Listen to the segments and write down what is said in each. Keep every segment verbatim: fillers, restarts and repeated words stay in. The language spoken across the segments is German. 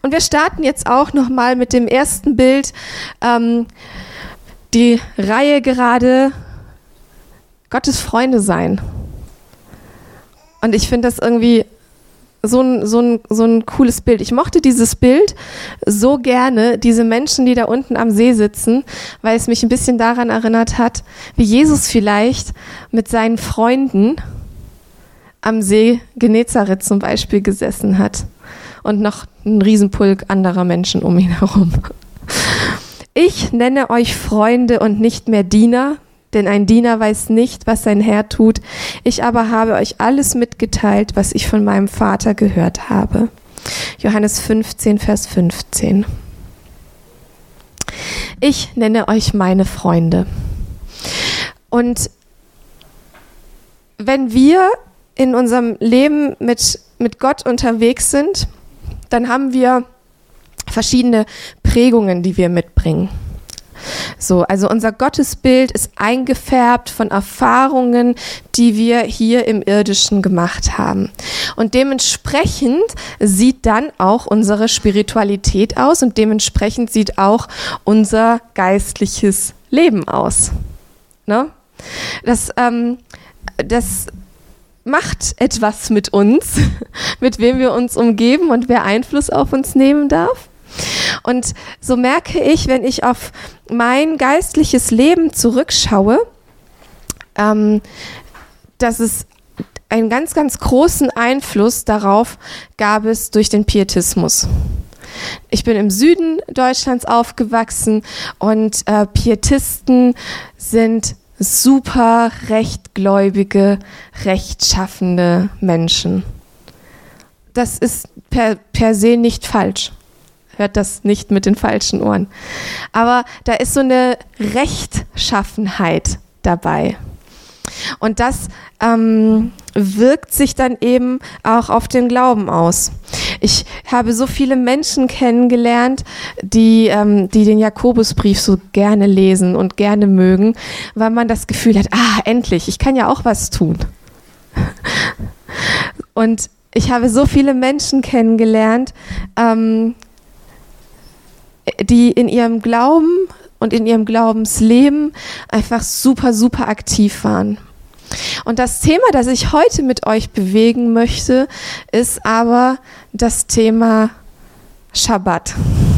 Und wir starten jetzt auch nochmal mit dem ersten Bild, ähm, die Reihe gerade Gottes Freunde sein. Und ich finde das irgendwie so ein, so ein, so ein cooles Bild. Ich mochte dieses Bild so gerne, diese Menschen, die da unten am See sitzen, weil es mich ein bisschen daran erinnert hat, wie Jesus vielleicht mit seinen Freunden am See Genezareth zum Beispiel gesessen hat und noch ein Riesenpulk anderer Menschen um ihn herum. Ich nenne euch Freunde und nicht mehr Diener, denn ein Diener weiß nicht, was sein Herr tut. Ich aber habe euch alles mitgeteilt, was ich von meinem Vater gehört habe. Johannes fünfzehn, Vers fünfzehn. Ich nenne euch meine Freunde. Und wenn wir in unserem Leben mit, mit Gott unterwegs sind, dann haben wir verschiedene Prägungen, die wir mitbringen. So, also unser Gottesbild ist eingefärbt von Erfahrungen, die wir hier im Irdischen gemacht haben. Und dementsprechend sieht dann auch unsere Spiritualität aus und dementsprechend sieht auch unser geistliches Leben aus. Ne? Das, ähm, das macht etwas mit uns, mit wem wir uns umgeben und wer Einfluss auf uns nehmen darf. Und so merke ich, wenn ich auf mein geistliches Leben zurückschaue, ähm, dass es einen ganz, ganz großen Einfluss darauf gab es durch den Pietismus. Ich bin im Süden Deutschlands aufgewachsen und äh, Pietisten sind super rechtgläubige, rechtschaffende Menschen. Das ist per, per se nicht falsch. Hört das nicht mit den falschen Ohren. Aber da ist so eine Rechtschaffenheit dabei. Und das ähm, wirkt sich dann eben auch auf den Glauben aus. Ich habe so viele Menschen kennengelernt, die, ähm, die den Jakobusbrief so gerne lesen und gerne mögen, weil man das Gefühl hat, ah, endlich, ich kann ja auch was tun. Und ich habe so viele Menschen kennengelernt, ähm, die in ihrem Glauben und in ihrem Glaubensleben einfach super, super aktiv waren. Und das Thema, das ich heute mit euch bewegen möchte, ist aber das Thema Schabbat.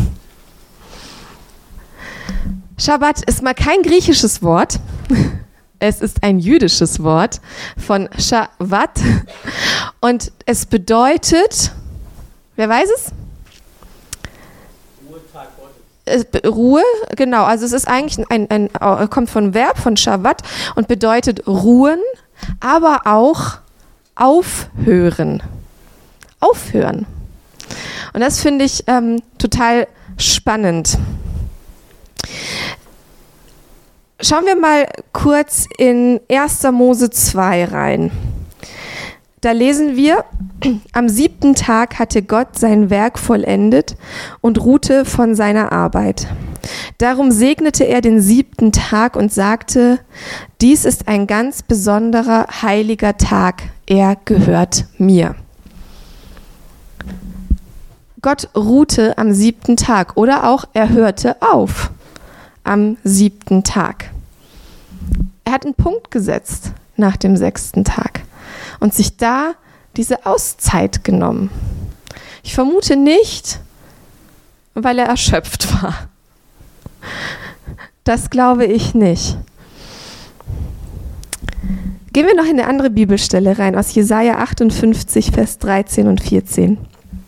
Schabbat ist mal kein griechisches Wort. Es ist ein jüdisches Wort von Shabbat. Und es bedeutet, wer weiß es? Ruhe, genau, also es ist eigentlich ein, ein, ein kommt von Verb, von Shabbat und bedeutet ruhen, aber auch aufhören. Aufhören. Und das finde ich ähm, total spannend. Schauen wir mal kurz in erster Mose zwei rein. Da lesen wir, am siebten Tag hatte Gott sein Werk vollendet und ruhte von seiner Arbeit. Darum segnete er den siebten Tag und sagte, dies ist ein ganz besonderer, heiliger Tag, er gehört mir. Gott ruhte am siebten Tag oder auch er hörte auf am siebten Tag. Er hat einen Punkt gesetzt nach dem sechsten Tag und sich da diese Auszeit genommen. Ich vermute nicht, weil er erschöpft war. Das glaube ich nicht. Gehen wir noch in eine andere Bibelstelle rein, aus Jesaja achtundfünfzig, Vers dreizehn und vierzehn.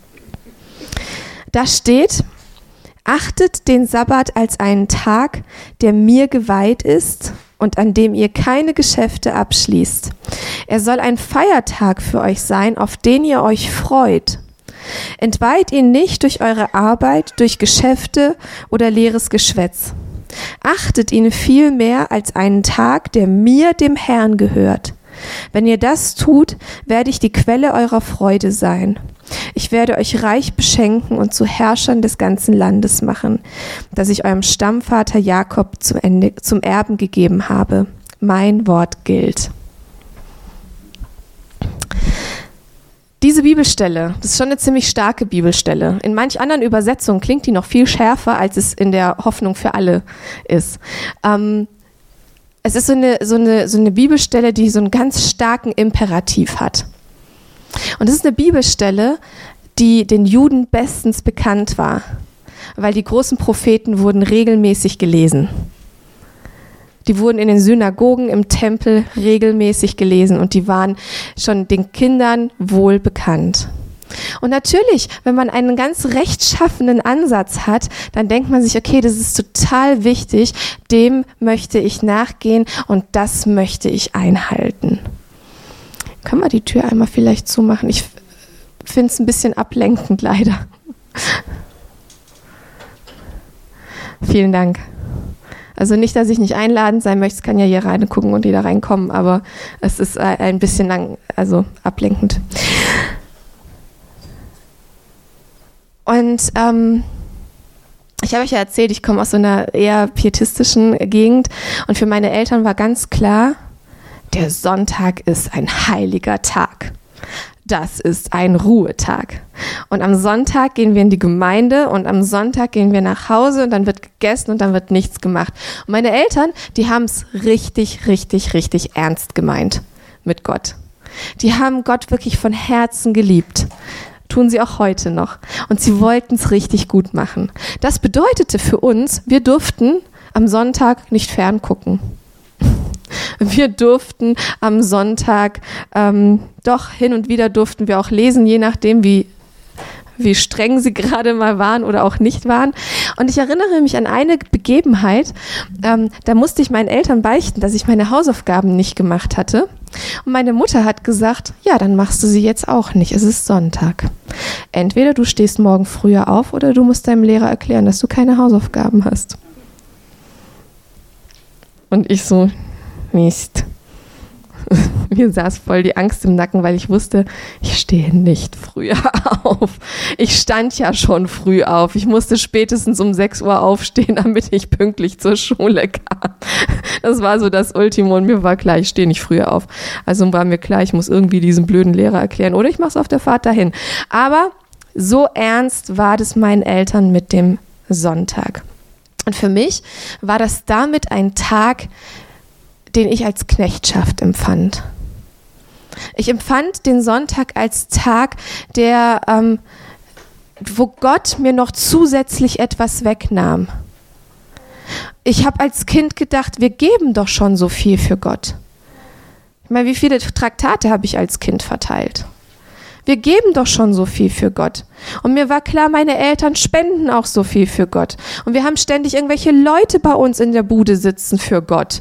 Da steht, achtet den Sabbat als einen Tag, der mir geweiht ist und an dem ihr keine Geschäfte abschließt. Er soll ein Feiertag für euch sein, auf den ihr euch freut. Entweiht ihn nicht durch eure Arbeit, durch Geschäfte oder leeres Geschwätz. Achtet ihn vielmehr als einen Tag, der mir, dem Herrn, gehört. Wenn ihr das tut, werde ich die Quelle eurer Freude sein. Ich werde euch reich beschenken und zu Herrschern des ganzen Landes machen, das ich eurem Stammvater Jakob zum, Ende, zum Erben gegeben habe. Mein Wort gilt. Diese Bibelstelle, das ist schon eine ziemlich starke Bibelstelle. In manch anderen Übersetzungen klingt die noch viel schärfer, als es in der Hoffnung für alle ist. Ähm, es ist so eine, so eine, so eine Bibelstelle, die so einen ganz starken Imperativ hat. Und es ist eine Bibelstelle, die den Juden bestens bekannt war, weil die großen Propheten wurden regelmäßig gelesen. Die wurden in den Synagogen, im Tempel regelmäßig gelesen und die waren schon den Kindern wohl bekannt. Und natürlich, wenn man einen ganz rechtschaffenen Ansatz hat, dann denkt man sich, okay, das ist total wichtig, dem möchte ich nachgehen und das möchte ich einhalten. Können wir die Tür einmal vielleicht zumachen? Ich finde es ein bisschen ablenkend, leider. Vielen Dank. Also nicht, dass ich nicht einladend sein möchte, es kann ja hier reingucken und jeder reinkommen, aber es ist ein bisschen lang, also ablenkend. Und ähm, ich habe euch ja erzählt, ich komme aus so einer eher pietistischen Gegend und für meine Eltern war ganz klar, der Sonntag ist ein heiliger Tag. Das ist ein Ruhetag. Und am Sonntag gehen wir in die Gemeinde und am Sonntag gehen wir nach Hause und dann wird gegessen und dann wird nichts gemacht. Und meine Eltern, die haben es richtig, richtig, richtig ernst gemeint mit Gott. Die haben Gott wirklich von Herzen geliebt. Tun sie auch heute noch. Und sie wollten es richtig gut machen. Das bedeutete für uns, wir durften am Sonntag nicht ferngucken. Wir durften am Sonntag, ähm, doch hin und wieder durften wir auch lesen, je nachdem, wie, wie streng sie gerade mal waren oder auch nicht waren. Und ich erinnere mich an eine Begebenheit, ähm, da musste ich meinen Eltern beichten, dass ich meine Hausaufgaben nicht gemacht hatte. Und meine Mutter hat gesagt, ja, dann machst du sie jetzt auch nicht, es ist Sonntag. Entweder du stehst morgen früher auf oder du musst deinem Lehrer erklären, dass du keine Hausaufgaben hast. Und ich so... Mist. Mir saß voll die Angst im Nacken, weil ich wusste, ich stehe nicht früher auf. Ich stand ja schon früh auf. Ich musste spätestens um sechs Uhr aufstehen, damit ich pünktlich zur Schule kam. Das war so das Ultimo und mir war klar, ich stehe nicht früher auf. Also war mir klar, ich muss irgendwie diesen blöden Lehrer erklären oder ich mache es auf der Fahrt dahin. Aber so ernst war das meinen Eltern mit dem Sonntag. Und für mich war das damit ein Tag, den ich als Knechtschaft empfand. Ich empfand den Sonntag als Tag, der, ähm, wo Gott mir noch zusätzlich etwas wegnahm. Ich habe als Kind gedacht, wir geben doch schon so viel für Gott. Ich meine, wie viele Traktate habe ich als Kind verteilt? Wir geben doch schon so viel für Gott. Und mir war klar, meine Eltern spenden auch so viel für Gott. Und wir haben ständig irgendwelche Leute bei uns in der Bude sitzen für Gott.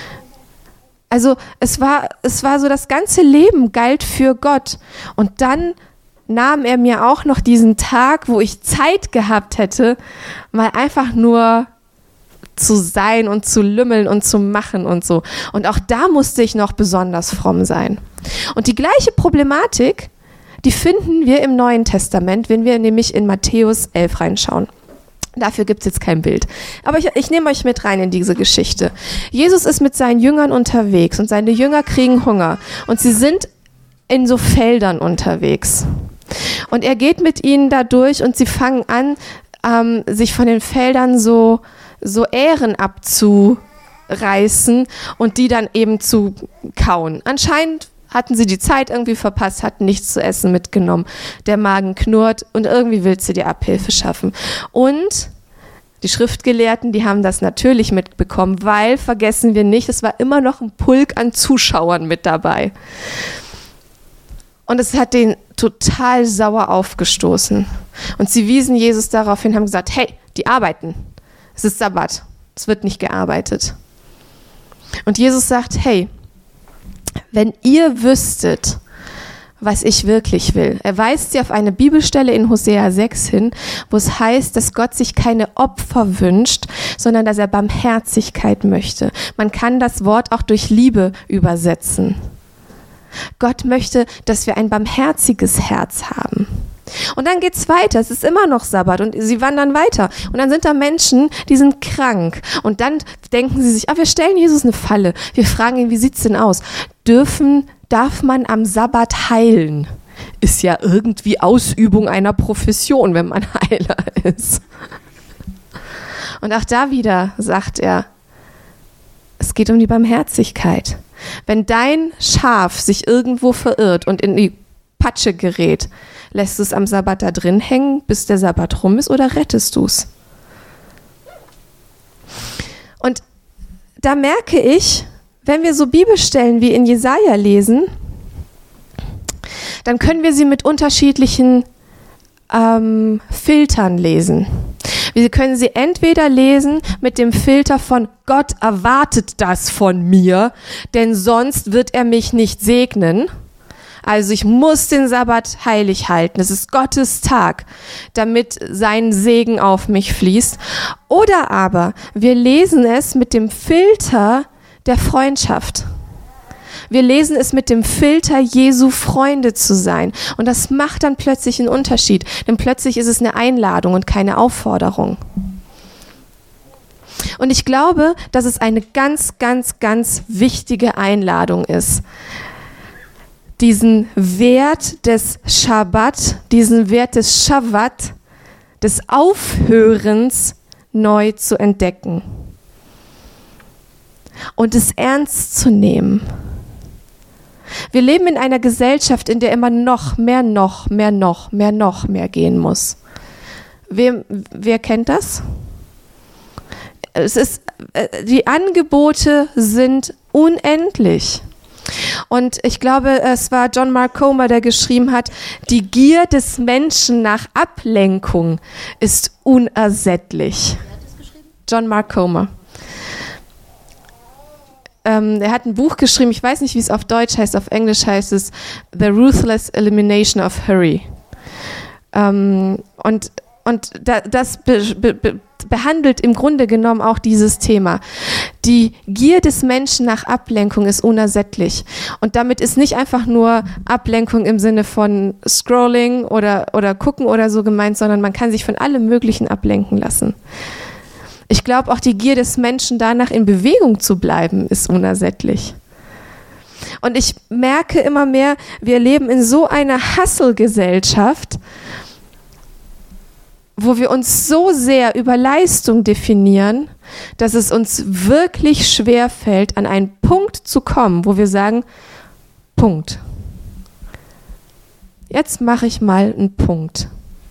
Also es war, es war so, das ganze Leben galt für Gott. Und dann nahm er mir auch noch diesen Tag, wo ich Zeit gehabt hätte, mal einfach nur zu sein und zu lümmeln und zu machen und so. Und auch da musste ich noch besonders fromm sein. Und die gleiche Problematik, die finden wir im Neuen Testament, wenn wir nämlich in Matthäus elf reinschauen. Dafür gibt es jetzt kein Bild. Aber ich, ich nehme euch mit rein in diese Geschichte. Jesus ist mit seinen Jüngern unterwegs und seine Jünger kriegen Hunger. Und sie sind in so Feldern unterwegs. Und er geht mit ihnen da durch und sie fangen an, ähm, sich von den Feldern so, so Ähren abzureißen und die dann eben zu kauen. Anscheinend hatten sie die Zeit irgendwie verpasst, hatten nichts zu essen mitgenommen. Der Magen knurrt und irgendwie willst du dir Abhilfe schaffen. Und die Schriftgelehrten, die haben das natürlich mitbekommen, weil, vergessen wir nicht, es war immer noch ein Pulk an Zuschauern mit dabei. Und es hat den total sauer aufgestoßen. Und sie wiesen Jesus darauf hin, haben gesagt, hey, die arbeiten. Es ist Sabbat. Es wird nicht gearbeitet. Und Jesus sagt, hey, wenn ihr wüsstet, was ich wirklich will. Er weist sie auf eine Bibelstelle in Hosea sechs hin, wo es heißt, dass Gott sich keine Opfer wünscht, sondern dass er Barmherzigkeit möchte. Man kann das Wort auch durch Liebe übersetzen. Gott möchte, dass wir ein barmherziges Herz haben. Und dann geht's weiter, es ist immer noch Sabbat und sie wandern weiter. Und dann sind da Menschen, die sind krank. Und dann denken sie sich, ah, wir stellen Jesus eine Falle. Wir fragen ihn, wie sieht's denn aus? Dürfen, darf man am Sabbat heilen? ist ja irgendwie Ausübung einer Profession, wenn man Heiler ist. Und auch da wieder sagt er, es geht um die Barmherzigkeit. Wenn dein Schaf sich irgendwo verirrt und in die Patsche gerät, lässt du es am Sabbat da drin hängen, bis der Sabbat rum ist, oder rettest du es? Und da merke ich, wenn wir so Bibelstellen wie in Jesaja lesen, dann können wir sie mit unterschiedlichen ähm, Filtern lesen. Wir können sie entweder lesen mit dem Filter von Gott erwartet das von mir, denn sonst wird er mich nicht segnen. Also ich muss den Sabbat heilig halten. Es ist Gottes Tag, damit sein Segen auf mich fließt. Oder aber wir lesen es mit dem Filter der Freundschaft. Wir lesen es mit dem Filter, Jesu Freunde zu sein. Und das macht dann plötzlich einen Unterschied. Denn plötzlich ist es eine Einladung und keine Aufforderung. Und ich glaube, dass es eine ganz, ganz, ganz wichtige Einladung ist, diesen Wert des Schabbat, diesen Wert des Schabbat, des Aufhörens neu zu entdecken und es ernst zu nehmen. Wir leben in einer Gesellschaft, in der immer noch mehr, noch mehr, noch mehr, noch mehr gehen muss. Wer, wer kennt das? Es ist, die Angebote sind unendlich. Und ich glaube, es war John Mark Comer, der geschrieben hat, die Gier des Menschen nach Ablenkung ist unersättlich. Wer hat das geschrieben? John Mark Comer. Ähm, er hat ein Buch geschrieben, ich weiß nicht, wie es auf Deutsch heißt, auf Englisch heißt es The Ruthless Elimination of Hurry. Ähm, und und da, das be, be, be, behandelt im Grunde genommen auch dieses Thema. Die Gier des Menschen nach Ablenkung ist unersättlich. Und damit ist nicht einfach nur Ablenkung im Sinne von Scrolling oder, oder Gucken oder so gemeint, sondern man kann sich von allem Möglichen ablenken lassen. Ich glaube, auch die Gier des Menschen danach in Bewegung zu bleiben, ist unersättlich. Und ich merke immer mehr, wir leben in so einer Hustle-Gesellschaft, wo wir uns so sehr über Leistung definieren, dass es uns wirklich schwer fällt, an einen Punkt zu kommen, wo wir sagen, Punkt. Jetzt mache ich mal einen Punkt.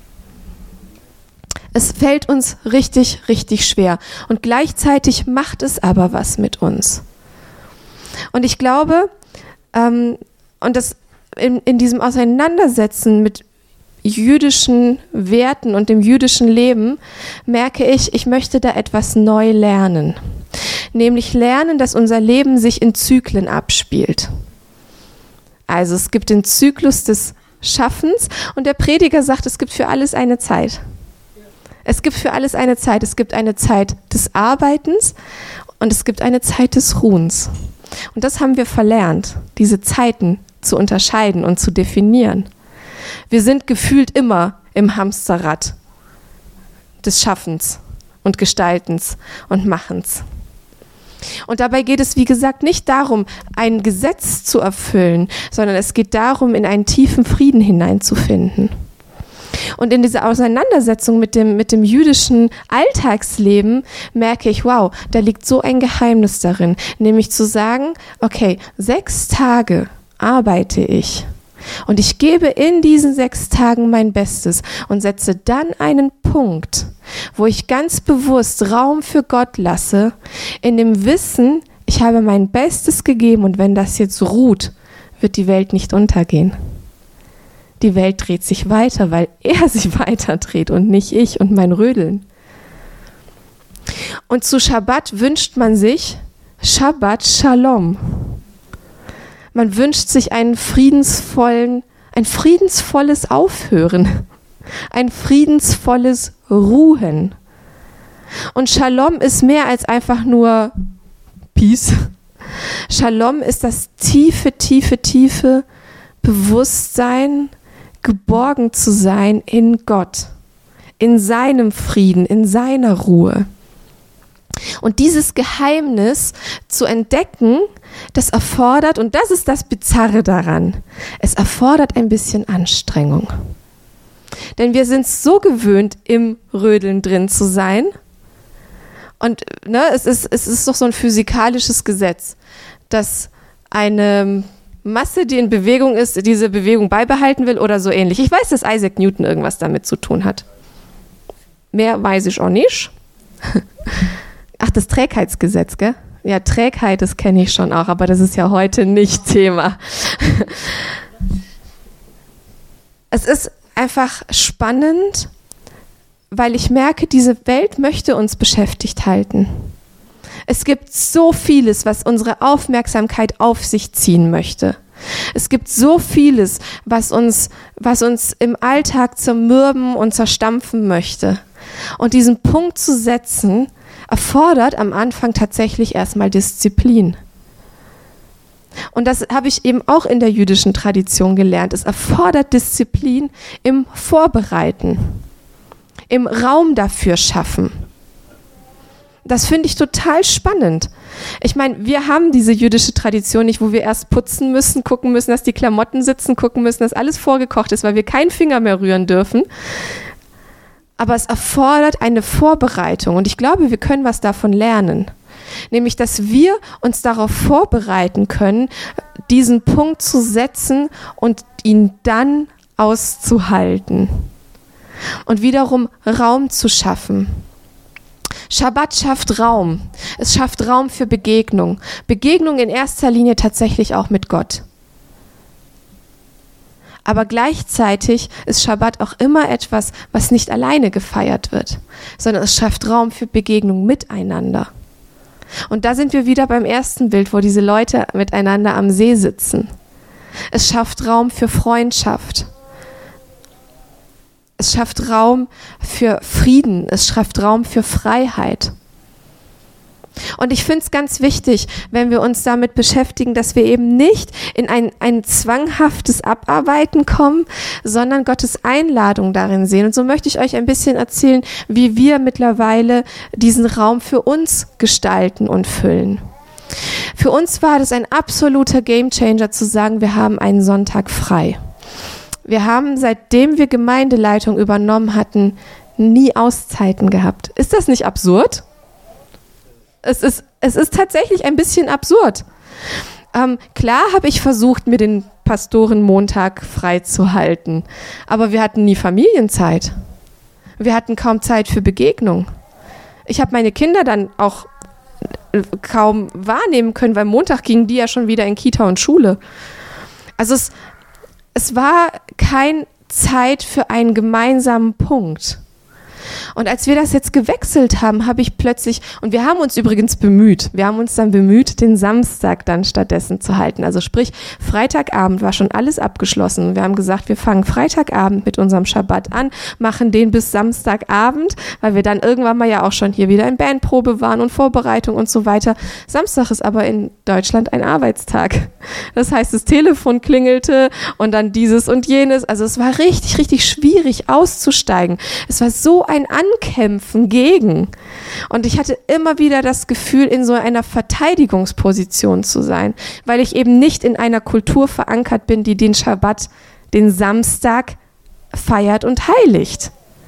Es fällt uns richtig, richtig schwer. Und gleichzeitig macht es aber was mit uns. Und ich glaube, ähm, und das in, in diesem Auseinandersetzen mit jüdischen Werten und dem jüdischen Leben merke ich, ich möchte da etwas neu lernen. Nämlich lernen, dass unser Leben sich in Zyklen abspielt. Also es gibt den Zyklus des Schaffens und der Prediger sagt, es gibt für alles eine Zeit. Es gibt für alles eine Zeit. Es gibt eine Zeit des Arbeitens und es gibt eine Zeit des Ruhens. Und das haben wir verlernt, diese Zeiten zu unterscheiden und zu definieren. Wir sind gefühlt immer im Hamsterrad des Schaffens und Gestaltens und Machens. Und dabei geht es, wie gesagt, nicht darum, ein Gesetz zu erfüllen, sondern es geht darum, in einen tiefen Frieden hineinzufinden. Und in dieser Auseinandersetzung mit dem, mit dem jüdischen Alltagsleben merke ich, wow, da liegt so ein Geheimnis darin, nämlich zu sagen, okay, sechs Tage arbeite ich und ich gebe in diesen sechs Tagen mein Bestes und setze dann einen Punkt, wo ich ganz bewusst Raum für Gott lasse, in dem Wissen, ich habe mein Bestes gegeben und wenn das jetzt ruht, wird die Welt nicht untergehen. Die Welt dreht sich weiter, weil er sich weiter dreht und nicht ich und mein Rödeln. Und zu Schabbat wünscht man sich Shabbat Shalom. Man wünscht sich einen friedensvollen, ein friedensvolles Aufhören, ein friedensvolles Ruhen. Und Shalom ist mehr als einfach nur Peace. Shalom ist das tiefe, tiefe, tiefe Bewusstsein, geborgen zu sein in Gott, in seinem Frieden, in seiner Ruhe. Und dieses Geheimnis zu entdecken, das erfordert, und das ist das Bizarre daran, es erfordert ein bisschen Anstrengung. Denn wir sind so gewöhnt, im Rödeln drin zu sein. Und ne, es ist, es ist doch so ein physikalisches Gesetz, dass eine Masse, die in Bewegung ist, diese Bewegung beibehalten will oder so ähnlich. Ich weiß, dass Isaac Newton irgendwas damit zu tun hat. Mehr weiß ich auch nicht. Ach, das Trägheitsgesetz, gell? Ja, Trägheit, das kenne ich schon auch, aber das ist ja heute nicht Thema. Es ist einfach spannend, weil ich merke, diese Welt möchte uns beschäftigt halten. Es gibt so vieles, was unsere Aufmerksamkeit auf sich ziehen möchte. Es gibt so vieles, was uns, was uns im Alltag zermürben und zerstampfen möchte. Und diesen Punkt zu setzen, erfordert am Anfang tatsächlich erstmal Disziplin. Und das habe ich eben auch in der jüdischen Tradition gelernt. Es erfordert Disziplin im Vorbereiten, im Raum dafür schaffen. Das finde ich total spannend. Ich meine, wir haben diese jüdische Tradition nicht, wo wir erst putzen müssen, gucken müssen, dass die Klamotten sitzen, gucken müssen, dass alles vorgekocht ist, weil wir keinen Finger mehr rühren dürfen. Aber es erfordert eine Vorbereitung und ich glaube, wir können was davon lernen. Nämlich, dass wir uns darauf vorbereiten können, diesen Punkt zu setzen und ihn dann auszuhalten. Und wiederum Raum zu schaffen. Schabbat schafft Raum. Es schafft Raum für Begegnung. Begegnung in erster Linie tatsächlich auch mit Gott. Aber gleichzeitig ist Schabbat auch immer etwas, was nicht alleine gefeiert wird, sondern es schafft Raum für Begegnung miteinander. Und da sind wir wieder beim ersten Bild, wo diese Leute miteinander am See sitzen. Es schafft Raum für Freundschaft. Es schafft Raum für Frieden. Es schafft Raum für Freiheit. Und ich finde es ganz wichtig, wenn wir uns damit beschäftigen, dass wir eben nicht in ein, ein zwanghaftes Abarbeiten kommen, sondern Gottes Einladung darin sehen. Und so möchte ich euch ein bisschen erzählen, wie wir mittlerweile diesen Raum für uns gestalten und füllen. Für uns war das ein absoluter Gamechanger zu sagen, wir haben einen Sonntag frei. Wir haben, seitdem wir Gemeindeleitung übernommen hatten, nie Auszeiten gehabt. Ist das nicht absurd? Es ist, es ist tatsächlich ein bisschen absurd. Ähm, klar habe ich versucht, mir den Pastorenmontag frei zu halten, aber wir hatten nie Familienzeit. Wir hatten kaum Zeit für Begegnung. Ich habe meine Kinder dann auch kaum wahrnehmen können, weil Montag gingen die ja schon wieder in Kita und Schule. Also es, es war keine Zeit für einen gemeinsamen Punkt. Und als wir das jetzt gewechselt haben, habe ich plötzlich, und wir haben uns übrigens bemüht, wir haben uns dann bemüht, den Samstag dann stattdessen zu halten. Also sprich, Freitagabend war schon alles abgeschlossen. Wir haben gesagt, wir fangen Freitagabend mit unserem Schabbat an, machen den bis Samstagabend, weil wir dann irgendwann mal ja auch schon hier wieder in Bandprobe waren und Vorbereitung und so weiter. Samstag ist aber in Deutschland ein Arbeitstag. Das heißt, das Telefon klingelte und dann dieses und jenes. Also es war richtig, richtig schwierig auszusteigen. Es war so ein Ankämpfen gegen. Und ich hatte immer wieder das Gefühl, in so einer Verteidigungsposition zu sein, weil ich eben nicht in einer Kultur verankert bin, die den Schabbat, den Samstag feiert und heiligt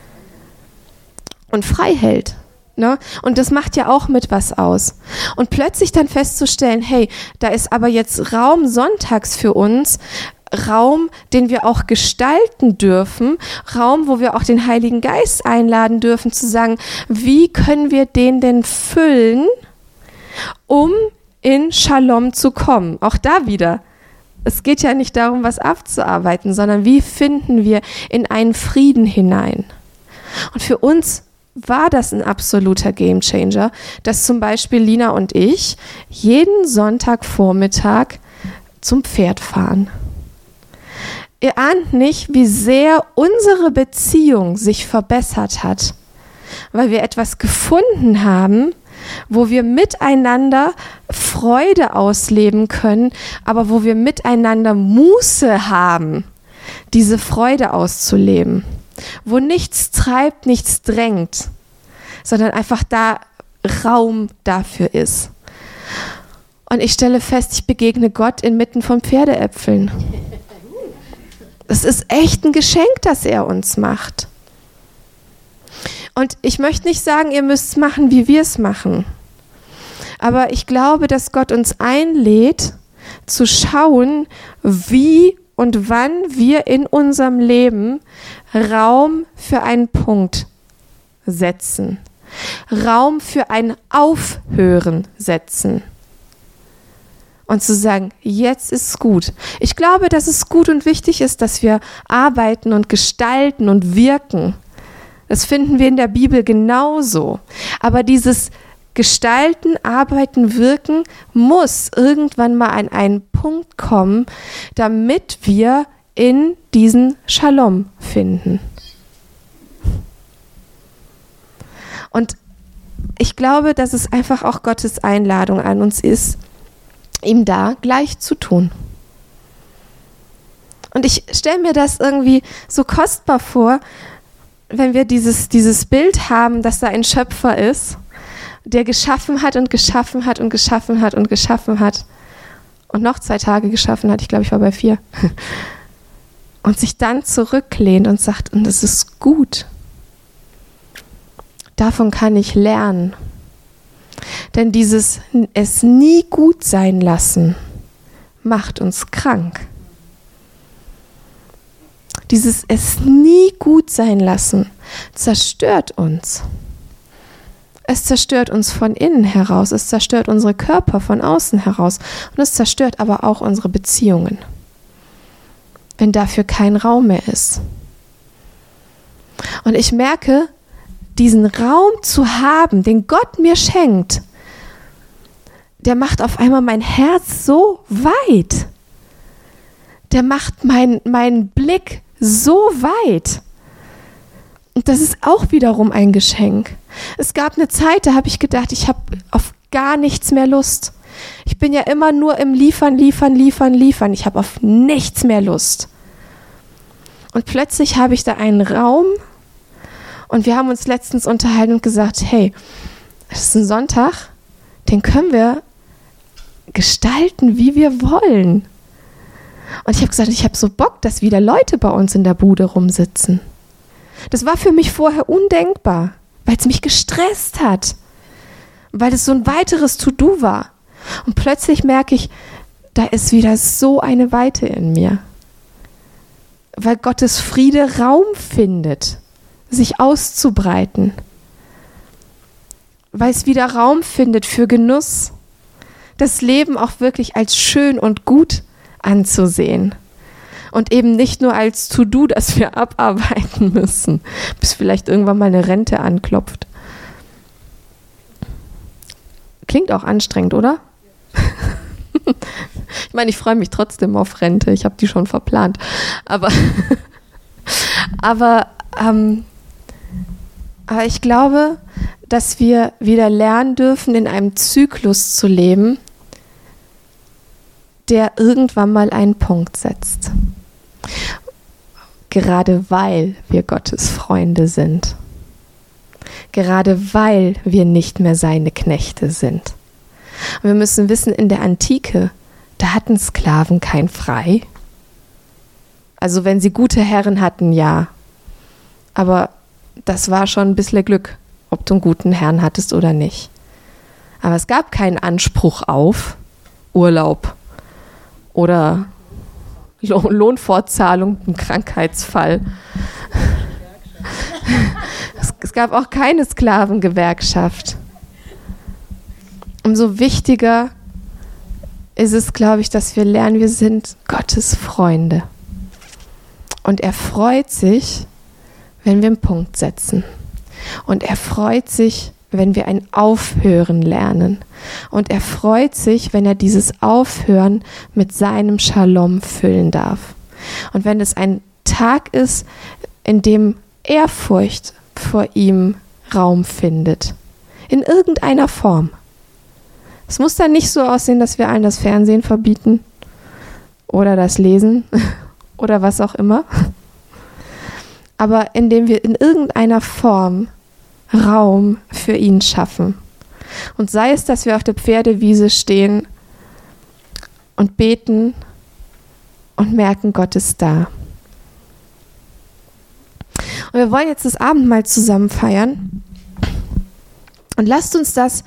und frei hält. Ne? Und das macht ja auch mit was aus. Und plötzlich dann festzustellen, hey, da ist aber jetzt Raum sonntags für uns, Raum, den wir auch gestalten dürfen, Raum, wo wir auch den Heiligen Geist einladen dürfen, zu sagen, wie können wir den denn füllen, um in Shalom zu kommen. Auch da wieder. Es geht ja nicht darum, was abzuarbeiten, sondern wie finden wir in einen Frieden hinein. Und für uns war das ein absoluter Gamechanger, dass zum Beispiel Lina und ich jeden Sonntagvormittag zum Pferd fahren. Ihr ahnt nicht, wie sehr unsere Beziehung sich verbessert hat, weil wir etwas gefunden haben, wo wir miteinander Freude ausleben können, aber wo wir miteinander Muße haben, diese Freude auszuleben, wo nichts treibt, nichts drängt, sondern einfach da Raum dafür ist. Und ich stelle fest, ich begegne Gott inmitten von Pferdeäpfeln. Es ist echt ein Geschenk, das er uns macht. Und ich möchte nicht sagen, ihr müsst es machen, wie wir es machen. Aber ich glaube, dass Gott uns einlädt, zu schauen, wie und wann wir in unserem Leben Raum für einen Punkt setzen. Raum für ein Aufhören setzen. Und zu sagen, jetzt ist es gut. Ich glaube, dass es gut und wichtig ist, dass wir arbeiten und gestalten und wirken. Das finden wir in der Bibel genauso. Aber dieses Gestalten, Arbeiten, Wirken muss irgendwann mal an einen Punkt kommen, damit wir in diesen Shalom finden. Und ich glaube, dass es einfach auch Gottes Einladung an uns ist, ihm da gleich zu tun. Und ich stelle mir das irgendwie so kostbar vor, wenn wir dieses, dieses Bild haben, dass da ein Schöpfer ist, der geschaffen hat und geschaffen hat und geschaffen hat und geschaffen hat und noch zwei Tage geschaffen hat, ich glaube, ich war bei vier, und sich dann zurücklehnt und sagt, und es ist gut. Davon kann ich lernen. Denn dieses es nie gut sein lassen macht uns krank. Dieses es nie gut sein lassen zerstört uns. Es zerstört uns von innen heraus, es zerstört unsere Körper von außen heraus und es zerstört aber auch unsere Beziehungen, wenn dafür kein Raum mehr ist. Und ich merke, diesen Raum zu haben, den Gott mir schenkt, der macht auf einmal mein Herz so weit. Der macht mein, meinen Blick so weit. Und das ist auch wiederum ein Geschenk. Es gab eine Zeit, da habe ich gedacht, ich habe auf gar nichts mehr Lust. Ich bin ja immer nur im Liefern, Liefern, Liefern, Liefern. Ich habe auf nichts mehr Lust. Und plötzlich habe ich da einen Raum und wir haben uns letztens unterhalten und gesagt, hey, das ist ein Sonntag, den können wir gestalten, wie wir wollen. Und ich habe gesagt, ich habe so Bock, dass wieder Leute bei uns in der Bude rumsitzen. Das war für mich vorher undenkbar, weil es mich gestresst hat, weil es so ein weiteres To-Do war. Und plötzlich merke ich, da ist wieder so eine Weite in mir, weil Gottes Friede Raum findet, sich auszubreiten, weil es wieder Raum findet für Genuss, das Leben auch wirklich als schön und gut anzusehen. Und eben nicht nur als To-Do, das wir abarbeiten müssen, bis vielleicht irgendwann mal eine Rente anklopft. Klingt auch anstrengend, oder? Ich meine, ich freue mich trotzdem auf Rente. Ich habe die schon verplant. Aber, aber, ähm, aber ich glaube, dass wir wieder lernen dürfen, in einem Zyklus zu leben, der irgendwann mal einen Punkt setzt. Gerade weil wir Gottes Freunde sind. Gerade weil wir nicht mehr seine Knechte sind. Und wir müssen wissen, in der Antike, da hatten Sklaven kein Frei. Also wenn sie gute Herren hatten, ja. Aber das war schon ein bisschen Glück, ob du einen guten Herrn hattest oder nicht. Aber es gab keinen Anspruch auf Urlaub oder Lohnfortzahlung im Krankheitsfall. Es, es gab auch keine Sklavengewerkschaft. Umso wichtiger ist es, glaube ich, dass wir lernen, wir sind Gottes Freunde. Und er freut sich, wenn wir einen Punkt setzen. Und er freut sich, wenn wir ein Aufhören lernen. Und er freut sich, wenn er dieses Aufhören mit seinem Shalom füllen darf. Und wenn es ein Tag ist, in dem Ehrfurcht vor ihm Raum findet. In irgendeiner Form. Es muss dann nicht so aussehen, dass wir allen das Fernsehen verbieten oder das Lesen oder was auch immer. Aber indem wir in irgendeiner Form Raum für ihn schaffen. Und sei es, dass wir auf der Pferdewiese stehen und beten und merken, Gott ist da. Und wir wollen jetzt das Abendmahl zusammen feiern. Und lasst uns das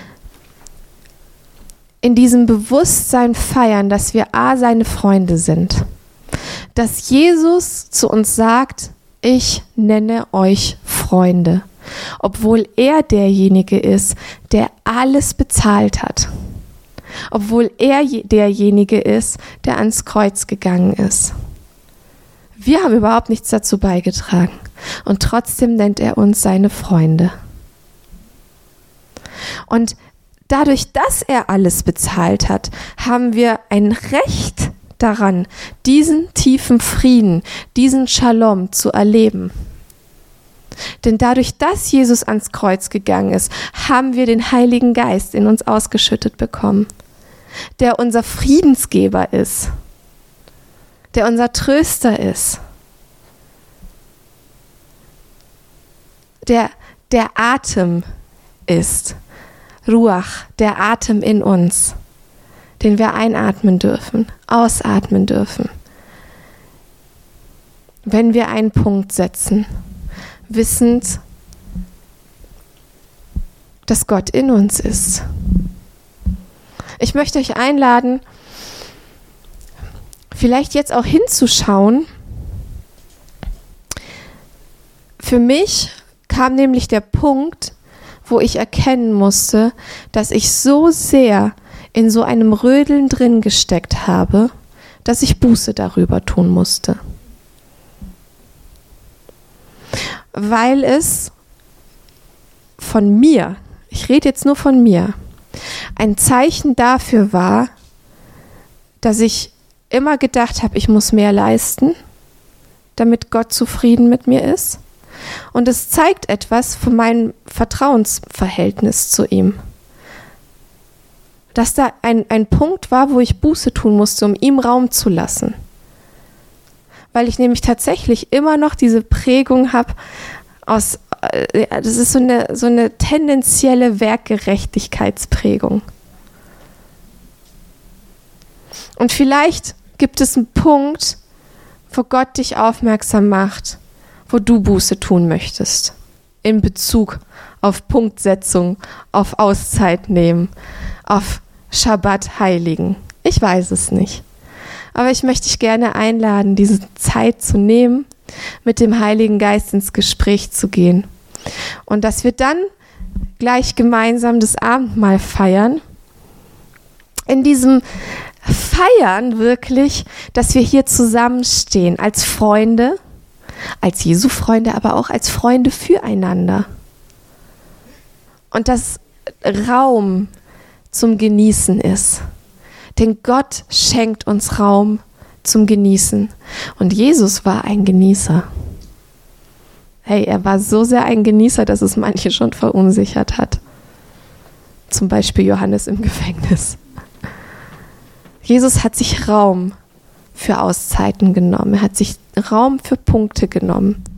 in diesem Bewusstsein feiern, dass wir A, seine Freunde sind. Dass Jesus zu uns sagt, ich nenne euch Freunde. Obwohl er derjenige ist, der alles bezahlt hat. Obwohl er derjenige ist, der ans Kreuz gegangen ist. Wir haben überhaupt nichts dazu beigetragen. Und trotzdem nennt er uns seine Freunde. Und dadurch, dass er alles bezahlt hat, haben wir ein Recht daran, diesen tiefen Frieden, diesen Shalom zu erleben. Denn dadurch, dass Jesus ans Kreuz gegangen ist, haben wir den Heiligen Geist in uns ausgeschüttet bekommen, der unser Friedensgeber ist, der unser Tröster ist, der der Atem ist, Ruach, der Atem in uns, den wir einatmen dürfen, ausatmen dürfen. Wenn wir einen Punkt setzen, wissend, dass Gott in uns ist. Ich möchte euch einladen, vielleicht jetzt auch hinzuschauen. Für mich kam nämlich der Punkt, wo ich erkennen musste, dass ich so sehr in so einem Rödeln drin gesteckt habe, dass ich Buße darüber tun musste. Weil es von mir, ich rede jetzt nur von mir, ein Zeichen dafür war, dass ich immer gedacht habe, ich muss mehr leisten, damit Gott zufrieden mit mir ist. Und es zeigt etwas von meinem Vertrauensverhältnis zu ihm. Dass da ein, ein Punkt war, wo ich Buße tun musste, um ihm Raum zu lassen. Weil ich nämlich tatsächlich immer noch diese Prägung habe aus, äh, das ist so eine, so eine tendenzielle Werkgerechtigkeitsprägung. Und vielleicht gibt es einen Punkt, wo Gott dich aufmerksam macht, wo du Buße tun möchtest. In Bezug auf Punktsetzung, auf Auszeit nehmen, auf Schabbat heiligen. Ich weiß es nicht. Aber ich möchte dich gerne einladen, diese Zeit zu nehmen, mit dem Heiligen Geist ins Gespräch zu gehen. Und dass wir dann gleich gemeinsam das Abendmahl feiern. In diesem Feiern wirklich, dass wir hier zusammenstehen als Freunde, als Jesu-Freunde, aber auch als Freunde füreinander. Und dass Raum zum Genießen ist. Denn Gott schenkt uns Raum zum Genießen. Und Jesus war ein Genießer. Hey, er war so sehr ein Genießer, dass es manche schon verunsichert hat. Zum Beispiel Johannes im Gefängnis. Jesus hat sich Raum für Auszeiten genommen. Er hat sich Raum für Punkte genommen.